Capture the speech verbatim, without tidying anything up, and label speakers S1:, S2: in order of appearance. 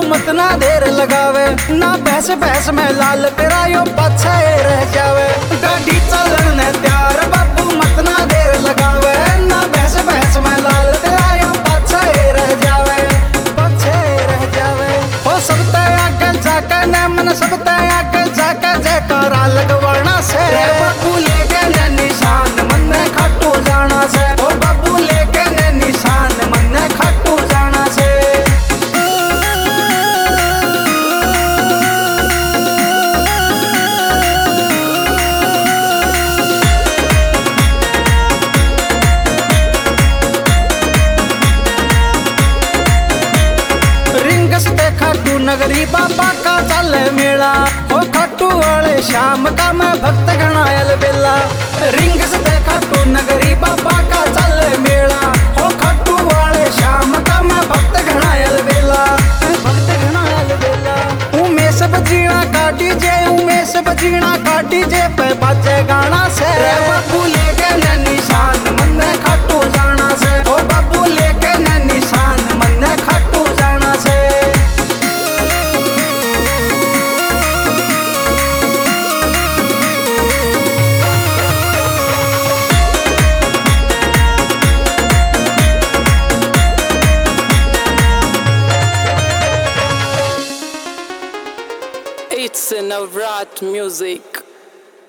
S1: मत ना देर लगावे, ना बहस बहस में लाल तेरा यो पाछे रह जावे। गाड़ी चलन ने त्यार बाबू मत ना देर लगावे, ना बहस बहस में लाल तेरा यो पाछे रह जावे, पाछे रह जावे। हो सबते आगे जाके ने मन सबते आगे जाके जयकारा लगवाना से, बाबू लेके ने निशान मन में खाटू जाना से, ओ बाबू लेके ने निशान मन में खाटू जाना से। खाटू नगरी बाबा का चले मेला, हो खाटू वाले शाम का मैं भक्त गणायल बेला। रिंग से खाटू नगरी बाबा का चले मेला, हो खाटू वाले शाम का मैं भक्त गणायल बेला, भक्त गणायल बेला। उमेश बजीना काटी जे, उमेश बजीना काटी जे पे बाजे गाना से, बाबू लेके ने निशान मन में खाटू जाना से, ओ बाबू लेके ने निशान मन में खाटू जाना से।
S2: It's Navrat music.